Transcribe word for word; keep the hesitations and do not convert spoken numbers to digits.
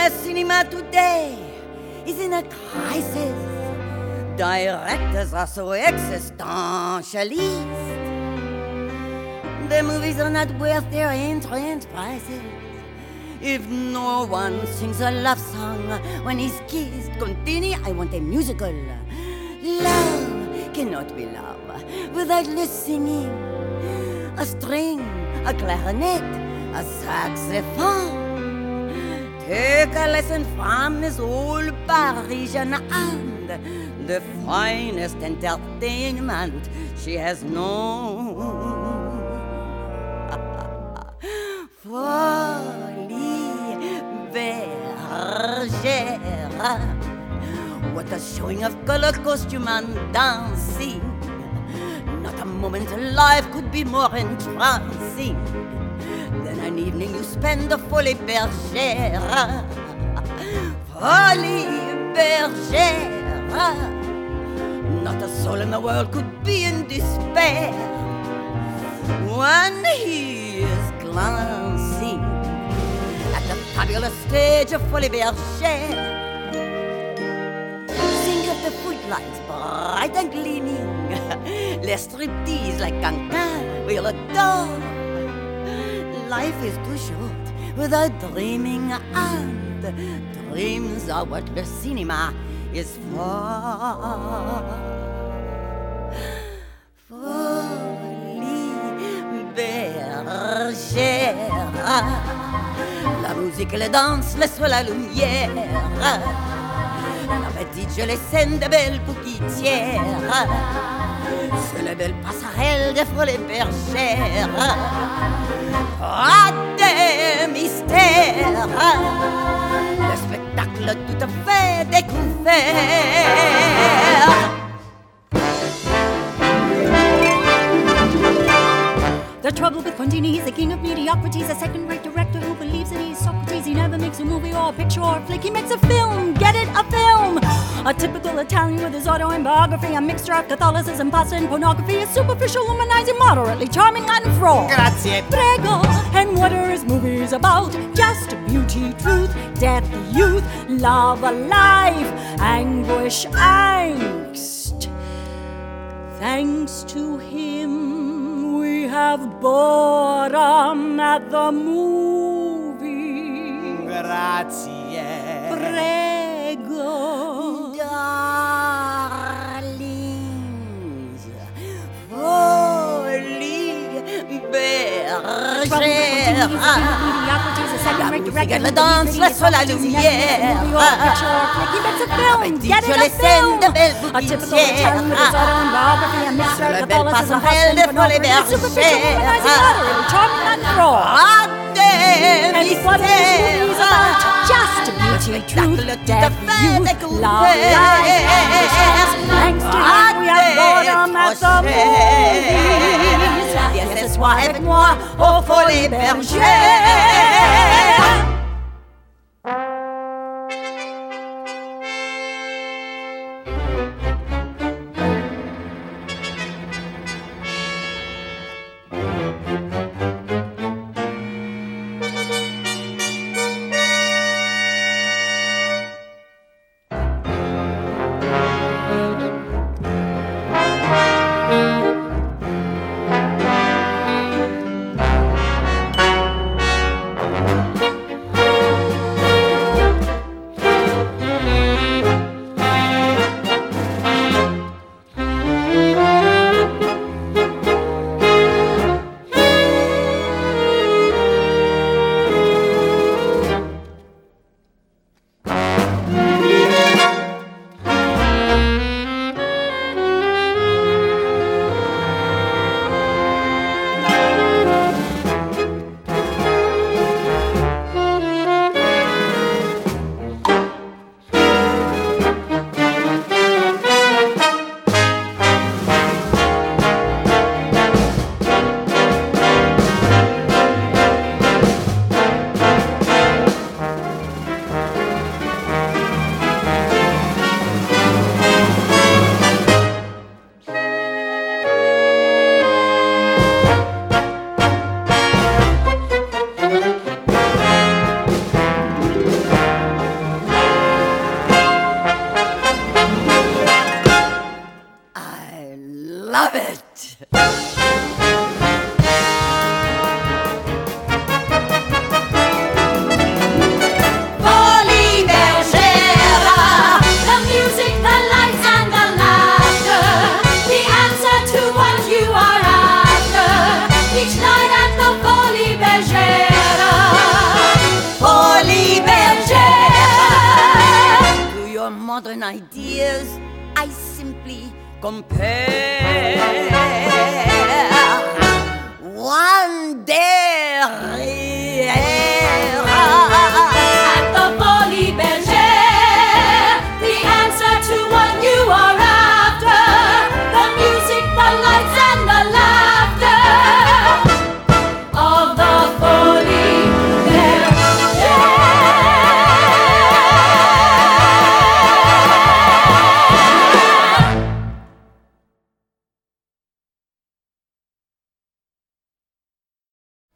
Le cinema today is in a crisis. Directors are so existentialist. The movies are not worth their entrance prices. If no one sings a love song when he's kissed, continue, I want a musical. Love cannot be love without the singing. A string, a clarinet, a saxophone. Take a lesson from this old Parisian and the finest entertainment she has known. Folie bergère. What a showing of color, costume and dancing. Not a moment in life could be more entrancing than an evening you spend a Folie bergère. Folie bergère. Not a soul in the world could be in despair when he is glancing at the fabulous stage of Folie bergère. Think of the footlights bright and gleaming, les striptease like Cancan we'll adore. Life is too short without dreaming, and dreams are what the cinema is for. Folie bergère. La musique, les danses, le soleil, la lumière. La petite jolie scène de belles bouquetières. C'est la belle passerelle de Folie bergère. Ah, des mystères. Le spectacle tout à fait découvert. The trouble with Frontini, he's the king of mediocrity. He's a second-rate director who believes that he's Socrates. He never makes a movie or a picture or a flick. He makes a film, get it, a film. A typical Italian with his autobiography. A mixture of Catholicism, pasta and pornography. A superficial, humanizing, moderately charming Latin fraud. Grazie. Prego. And what are his movies about? Just beauty, truth, death, youth, love, life, anguish, angst. Thanks to him, we have boredom at the movie. Grazie. Prego. Darlings, Folie bergère. La musique, la danse, le soleil, la lumière. Get it, a film. A typical Italian with his autobiography. A mixture of Catholicism, pasta and pornography. A superficial, humanizing, moderately charming and fraud. And what are his movies about? Just beauty, truth, death, youth, love, life, thanks to him we have boredom at the movies. Viens ce soir avec moi au Folie bergère. modern ideas. I simply compare. One day